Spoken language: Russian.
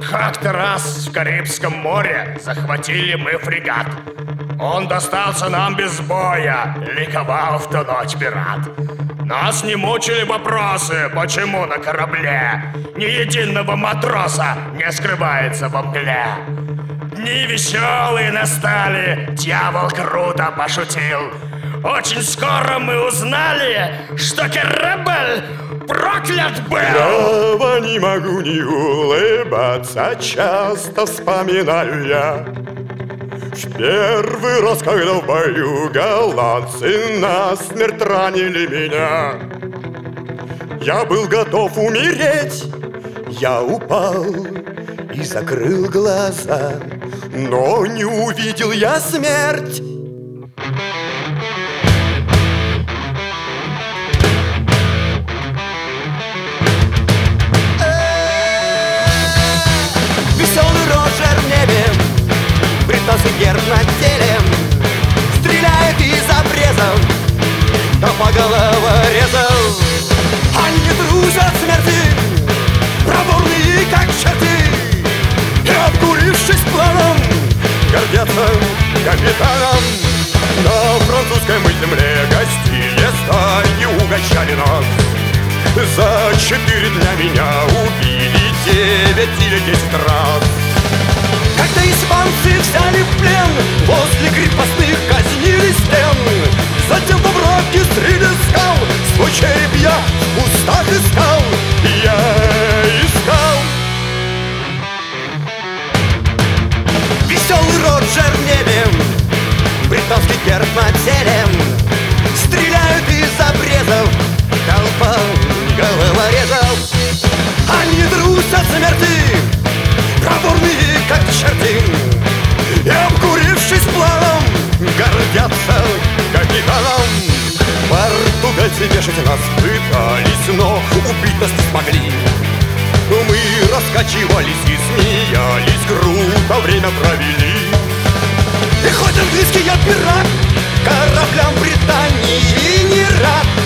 Как-то раз в Карибском море захватили мы фрегат. Он достался нам без боя, ликовал в ту ночь пират. Нас не мучили вопросы, почему на корабле ни единого матроса не скрывается во мгле. Дни веселые настали, дьявол круто пошутил. Очень скоро мы узнали, что корабль проклят был. Право не могу не улыбаться, часто вспоминаю я в первый раз, когда в бою голландцы насмерть ранили меня. Я был готов умереть, я упал и закрыл глаза, но не увидел я смерть. Герб над телем стреляет из обрезов, да по головорезов. Они дружат смерти, проворные как черти, и, обкурившись планом, гордятся капитаном. На французской мы земле гостили, стаи угощали нас. За 4 дня меня убили 9 или 10 раз. Когда испанцы взяли в плен, возле крепостных казнили стен. Затем во враге среди скал свой череп я в кустах искал. Я искал. Веселый Роджер в небе, британский герб над телем, стреляют из обрезов, толпа головорезов. Они трусят смерти, проворные как черти, и, обкурившись планом, гордятся капитаном. Португальцы вешать нас пытались, но убить нас не смогли. Мы раскачивались и смеялись, круто время провели. И хоть английский я пират, кораблям Британии не рад,